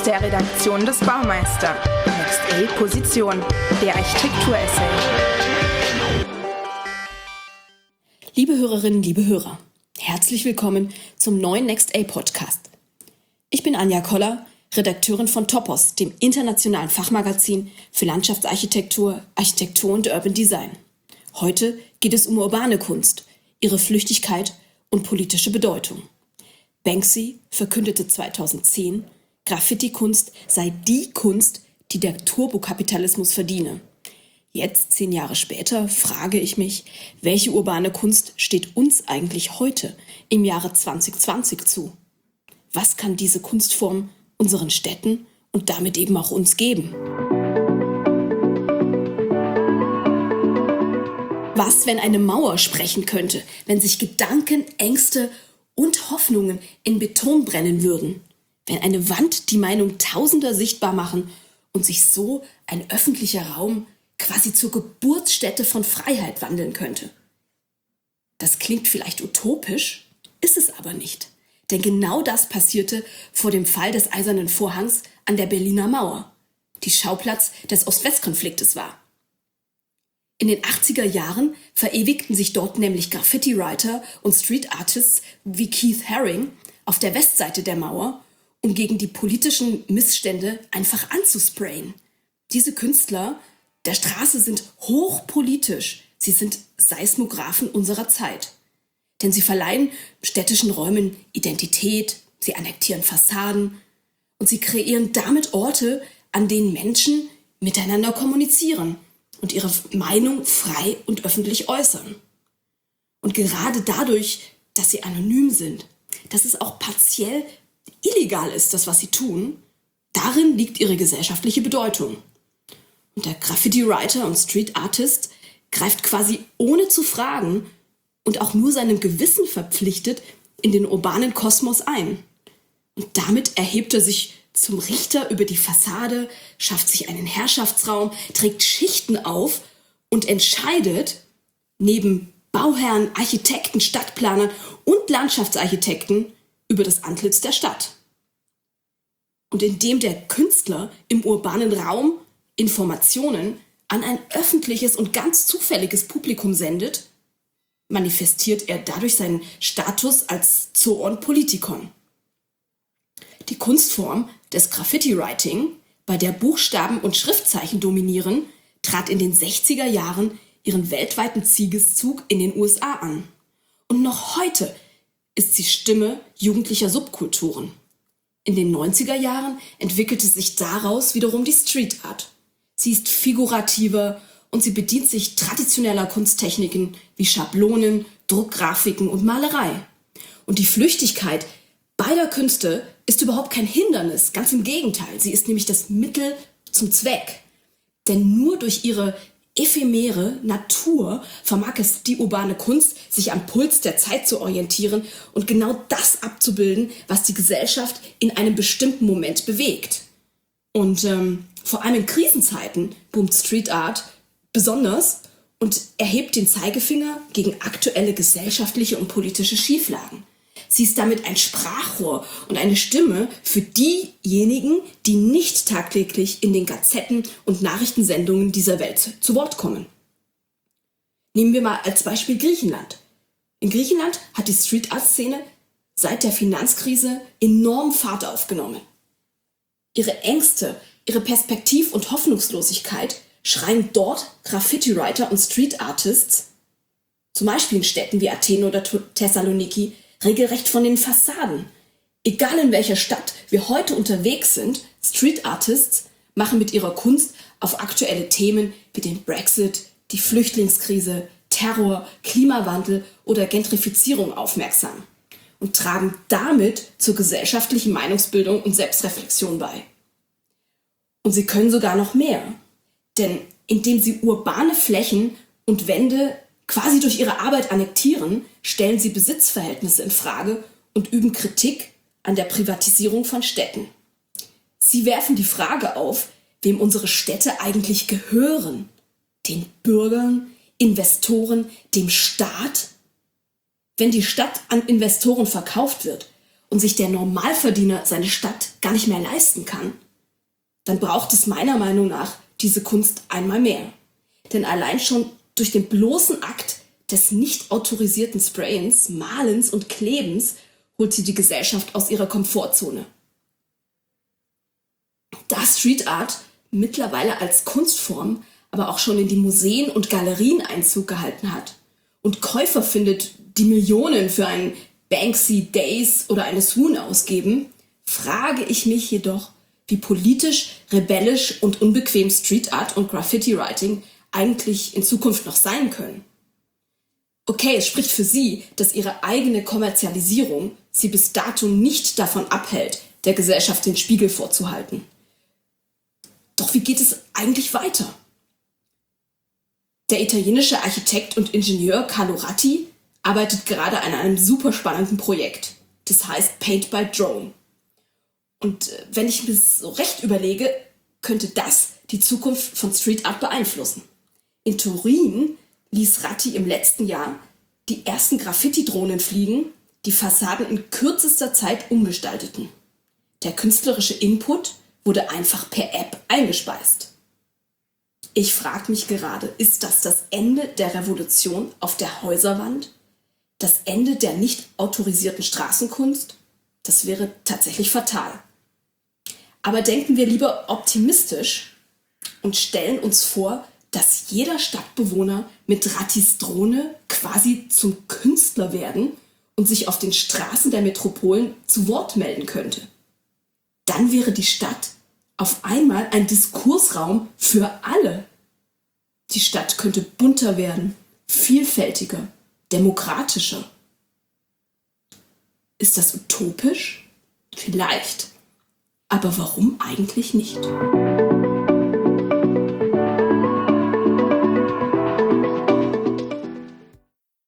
der Redaktion des Baumeister. Next A Position, der Architekturessay. Liebe Hörerinnen, liebe Hörer, herzlich willkommen zum neuen Next A Podcast. Ich bin Anja Koller, Redakteurin von Topos, dem internationalen Fachmagazin für Landschaftsarchitektur, Architektur und Urban Design. Heute geht es um urbane Kunst, ihre Flüchtigkeit und politische Bedeutung. Banksy verkündete 2010, Graffiti-Kunst sei die Kunst, die der Turbokapitalismus verdiene. Jetzt, 10 Jahre später, frage ich mich, welche urbane Kunst steht uns eigentlich heute, im Jahre 2020 zu? Was kann diese Kunstform unseren Städten und damit eben auch uns geben? Was, wenn eine Mauer sprechen könnte, wenn sich Gedanken, Ängste und Hoffnungen in Beton brennen würden? Wenn eine Wand die Meinung Tausender sichtbar machen und sich so ein öffentlicher Raum quasi zur Geburtsstätte von Freiheit wandeln könnte? Das klingt vielleicht utopisch, ist es aber nicht. Denn genau das passierte vor dem Fall des Eisernen Vorhangs an der Berliner Mauer, die Schauplatz des Ost-West-Konfliktes war. In den 80er Jahren verewigten sich dort nämlich Graffiti-Writer und Street-Artists wie Keith Haring auf der Westseite der Mauer, um gegen die politischen Missstände einfach anzusprayen. Diese Künstler der Straße sind hochpolitisch. Sie sind Seismographen unserer Zeit. Denn sie verleihen städtischen Räumen Identität, sie annektieren Fassaden und sie kreieren damit Orte, an denen Menschen miteinander kommunizieren und ihre Meinung frei und öffentlich äußern. Und gerade dadurch, dass sie anonym sind, dass es auch partiell illegal ist, das, was sie tun, darin liegt ihre gesellschaftliche Bedeutung. Und der Graffiti-Writer und Street-Artist greift quasi ohne zu fragen und auch nur seinem Gewissen verpflichtet in den urbanen Kosmos ein. Und damit erhebt er sich zum Richter über die Fassade, schafft sich einen Herrschaftsraum, trägt Schichten auf und entscheidet neben Bauherren, Architekten, Stadtplanern und Landschaftsarchitekten über das Antlitz der Stadt. Und indem der Künstler im urbanen Raum Informationen an ein öffentliches und ganz zufälliges Publikum sendet, manifestiert er dadurch seinen Status als Zoon Politikon. Die Kunstform des Graffiti-Writing, bei der Buchstaben und Schriftzeichen dominieren, trat in den 60er Jahren ihren weltweiten Siegeszug in den USA an. Und noch heute ist sie Stimme jugendlicher Subkulturen. In den 90er Jahren entwickelte sich daraus wiederum die Street Art. Sie ist figurativer und sie bedient sich traditioneller Kunsttechniken wie Schablonen, Druckgrafiken und Malerei. Und die Flüchtigkeit beider Künste ist überhaupt kein Hindernis, ganz im Gegenteil. Sie ist nämlich das Mittel zum Zweck. Denn nur durch ihre ephemere Natur vermag es die urbane Kunst, sich am Puls der Zeit zu orientieren und genau das abzubilden, was die Gesellschaft in einem bestimmten Moment bewegt. Und vor allem in Krisenzeiten boomt Street Art besonders und erhebt den Zeigefinger gegen aktuelle gesellschaftliche und politische Schieflagen. Sie ist damit ein Sprachrohr und eine Stimme für diejenigen, die nicht tagtäglich in den Gazetten und Nachrichtensendungen dieser Welt zu Wort kommen. Nehmen wir mal als Beispiel Griechenland. In Griechenland hat die Street-Art-Szene seit der Finanzkrise enorm Fahrt aufgenommen. Ihre Ängste, ihre Perspektiv- und Hoffnungslosigkeit schreien dort Graffiti-Writer und Street-Artists, zum Beispiel in Städten wie Athen oder Thessaloniki, regelrecht von den Fassaden. Egal in welcher Stadt wir heute unterwegs sind, Street Artists machen mit ihrer Kunst auf aktuelle Themen wie den Brexit, die Flüchtlingskrise, Terror, Klimawandel oder Gentrifizierung aufmerksam und tragen damit zur gesellschaftlichen Meinungsbildung und Selbstreflexion bei. Und sie können sogar noch mehr, denn indem sie urbane Flächen und Wände quasi durch ihre Arbeit annektieren, stellen sie Besitzverhältnisse in Frage und üben Kritik an der Privatisierung von Städten. Sie werfen die Frage auf, wem unsere Städte eigentlich gehören. Den Bürgern, Investoren, dem Staat? Wenn die Stadt an Investoren verkauft wird und sich der Normalverdiener seine Stadt gar nicht mehr leisten kann, dann braucht es meiner Meinung nach diese Kunst einmal mehr. Denn allein schon durch den bloßen Akt des nicht autorisierten Sprayens, Malens und Klebens holt sie die Gesellschaft aus ihrer Komfortzone. Da Street Art mittlerweile als Kunstform aber auch schon in die Museen und Galerien Einzug gehalten hat und Käufer findet, die Millionen für einen Banksy Days oder eine Swoon ausgeben, frage ich mich jedoch, wie politisch, rebellisch und unbequem Street Art und Graffiti Writing eigentlich in Zukunft noch sein können. Okay, es spricht für sie, dass ihre eigene Kommerzialisierung sie bis dato nicht davon abhält, der Gesellschaft den Spiegel vorzuhalten. Doch wie geht es eigentlich weiter? Der italienische Architekt und Ingenieur Carlo Ratti arbeitet gerade an einem super spannenden Projekt. Das heißt Paint by Drone. Und wenn ich mir so recht überlege, könnte das die Zukunft von Street Art beeinflussen. In Turin ließ Ratti im letzten Jahr die ersten Graffiti-Drohnen fliegen, die Fassaden in kürzester Zeit umgestalteten. Der künstlerische Input wurde einfach per App eingespeist. Ich frage mich gerade, ist das Ende der Revolution auf der Häuserwand? Das Ende der nicht autorisierten Straßenkunst? Das wäre tatsächlich fatal. Aber denken wir lieber optimistisch und stellen uns vor, dass jeder Stadtbewohner mit Rattis Drohne quasi zum Künstler werden und sich auf den Straßen der Metropolen zu Wort melden könnte. Dann wäre die Stadt auf einmal ein Diskursraum für alle. Die Stadt könnte bunter werden, vielfältiger, demokratischer. Ist das utopisch? Vielleicht. Aber warum eigentlich nicht?